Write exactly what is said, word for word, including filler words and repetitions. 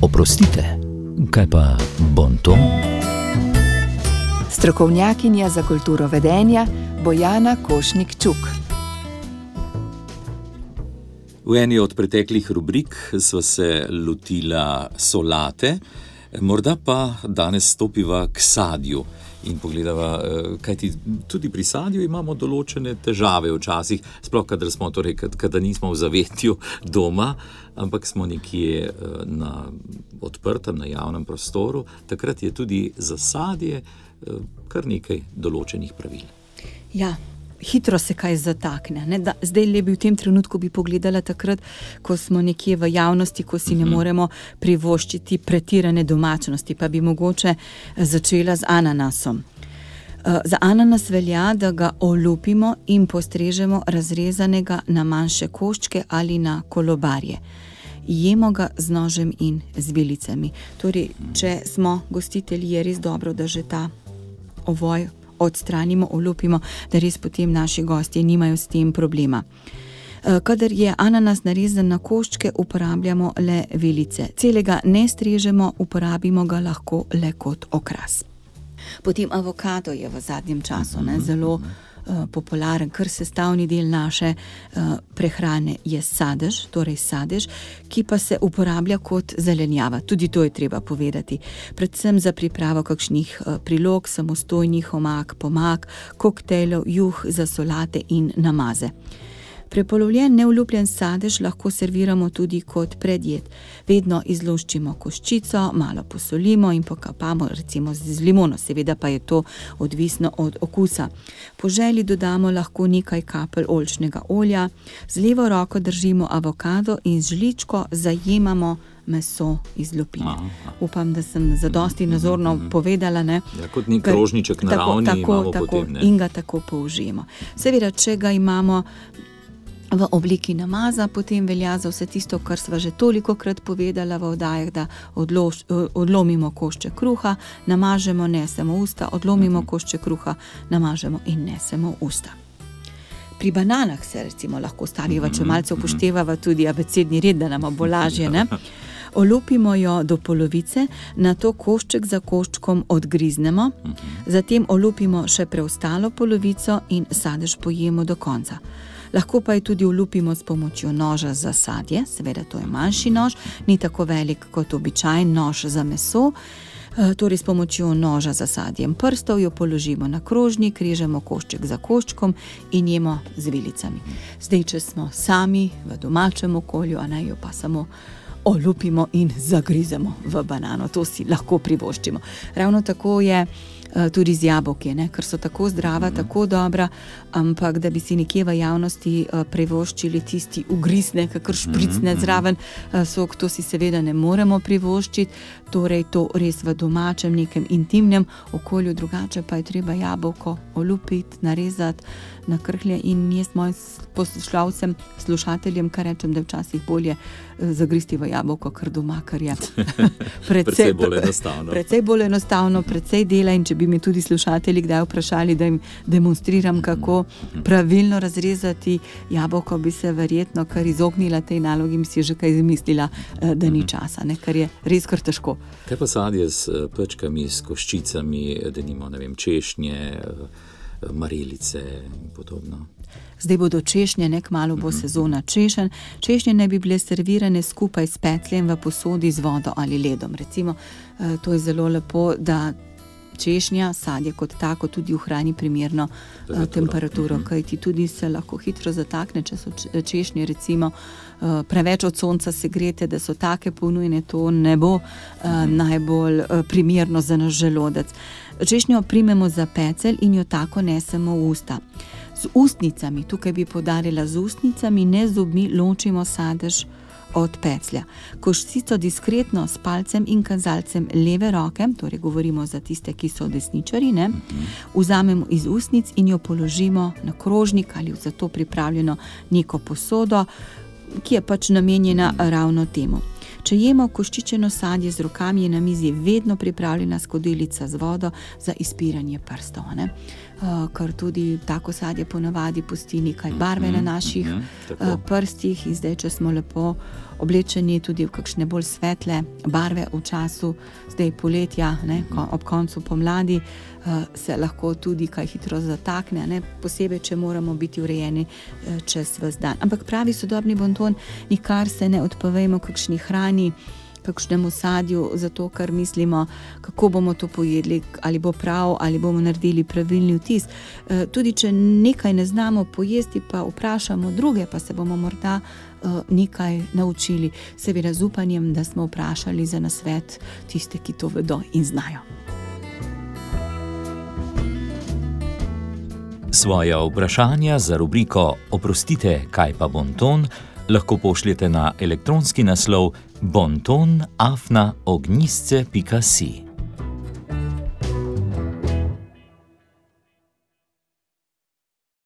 Oprostite, kaj pa bonton? Strokovnjakinja za kulturo vedenja Bojana Košnik-Čuk. V eni od preteklih rubrik sva se lotila solate, morda pa danes stopiva k sadju in pogledava, kajti tudi pri sadju imamo določene težave včasih, sploh kadar smo, torej, kadar nismo v zavetju doma, ampak smo nekje na odprtem, na javnem prostoru, takrat je tudi za sadje kar nekaj določenih pravil. Ja, hitro se kaj zatakne. Ne? Da, zdaj le bi v tem trenutku bi pogledala takrat, ko smo nekje v javnosti, ko si ne moremo privoščiti pretirane domačnosti, pa bi mogoče začela z ananasom. Za ananas velja, da ga olupimo in postrežemo razrezanega na manjše koščke ali na kolobarje. Jemo ga z nožem in z vilicami. Torej, če smo gostitelji, je res dobro, da že ta ovoj odstranimo, olupimo, da res potem naši gostje nimajo s tem problema. Kadar je ananas narezan na koščke, uporabljamo le vilice. Celega ne strežemo, uporabimo ga lahko le kot okras. Potem avokado je v zadnjem času ne, zelo uh, popularen, kar sestavni del naše uh, prehrane je sadež, torej sadež, ki pa se uporablja kot zelenjava. Tudi to je treba povedati. Predvsem za pripravo kakšnih uh, prilog, samostojnih omak, pomak, koktejlov, juh za solate in namaze. Prepolovljen neolupljen sadež lahko serviramo tudi kot predjed. Vedno izluščimo koščico, malo posolimo in pokapamo recimo z limono, seveda pa je to odvisno od okusa. Po želji dodamo lahko nekaj kapelj oljčnega olja, z levo roko držimo avokado in z žličko zajemamo meso iz lupine. Upam, da sem zadosti nazorno povedala, ne? Ja, kot nek krožniček naravni tako, imamo tako, potem, ne? In ga tako použijemo. Seveda, če ga imamo v obliki namaza, potem velja za vse tisto, kar sva že tolikokrat povedala v oddajah, da odlož, odlomimo košček kruha, namažemo, nesemo usta, odlomimo košček kruha, namažemo in nesemo usta. Pri bananah se recimo lahko staviva, če malce upoštevava tudi abecedni red, da nam bo lažje, ne? Olupimo jo do polovice, nato košček za koščkom odgriznemo, zatem olupimo še preostalo polovico in sadež pojemo do konca. Lahko pa jo tudi olupimo s pomočjo noža za sadje, seveda to je manjši nož, ni tako velik kot običajen nož za meso, torej s pomočjo noža za sadjem prstov jo položimo na krožnik, režemo košček za koščkom in jemo z vilicami. Zdaj, če smo sami v domačem okolju, a ne jo pa samo olupimo in zagrizemo v banano, to si lahko privoščimo. Ravno tako je tudi z jabolki, ne? Ker so tako zdrava, mm. tako dobra, ampak da bi si nekje v javnosti uh, privoščili tisti ugrizne, kakor špricne mm. zraven uh, sok, to si seveda ne moremo privoščiti, torej to res v domačem, nekem intimnem okolju, drugače pa je treba jabolko olupiti, narezati na krhlje in jaz mojim poslušalcem, slušateljem, kar rečem, da je včasih bolje zagristi v jabolko, kar doma, kar je precej, precej bolj enostavno. Precej bolj enostavno, precej dela in če bi mi tudi slušatelji kdaj vprašali, da jim demonstriram, kako pravilno razrezati jabolko, bi se verjetno kar izognila tej nalogi in si že kaj izmislila, da ni časa, ne? Kar je res kar težko. Kaj pa sadje s pečkami, s koščicami, denimo, ne vem, češnje, marelice in podobno? Zdaj bodo češnje, ne, kmalu bo sezona češenj. Češnje ne bi bile servirane skupaj s pecljem v posodi z vodo ali ledom. Recimo, to je zelo lepo, da češnja, sadje kot tako, tudi ohrani primerno uh, temperaturo, uh-huh. kajti tudi se lahko hitro zatakne, če so češnje recimo uh, preveč od sonca segrete, da so take ponujene, to ne bo uh, uh-huh. najbolj uh, primerno za naš želodec. Češnjo primemo za pecelj in jo tako nesemo v usta. Z ustnicami, tukaj bi poudarila, z ustnicami, ne z zobmi, ločimo sadež od peclja. Koščico diskretno s palcem in kazalcem leve roke, torej govorimo za tiste, ki so desničari, ne, vzamemo iz ustnic in jo položimo na krožnik ali v za to pripravljeno neko posodo, ki je pač namenjena ravno temu. Če jemo koščičeno sadje z rokami, je na mizi vedno pripravljena skodelica z vodo za izpiranje prstov, ne. ker tudi tako sadje ponavadi pusti nekaj barve mm-hmm. na naših mm-hmm. prstih in zdaj, če smo lepo oblečeni tudi v kakšne bolj svetle barve v času zdaj poletja, ne, ob koncu pomladi, se lahko tudi kaj hitro zatakne, ne, posebej, če moramo biti urejeni čez ves dan. Ampak pravi sodobni bonton, nikar se ne odpovejmo kakšni hrani, kakšnemu sadju, zato ker mislimo, kako bomo to pojedli, ali bo prav, ali bomo naredili pravilni vtis. Tudi če nekaj ne znamo pojesti, pa vprašamo druge, pa se bomo morda nekaj naučili. Seveda z upanjem, da smo vprašali za nasvet tiste, ki to vedo in znajo. Svoja vprašanja za rubriko Oprostite, kaj pa bonton, lahko pošljete na elektronski naslov bonton afna ognjisce pika si.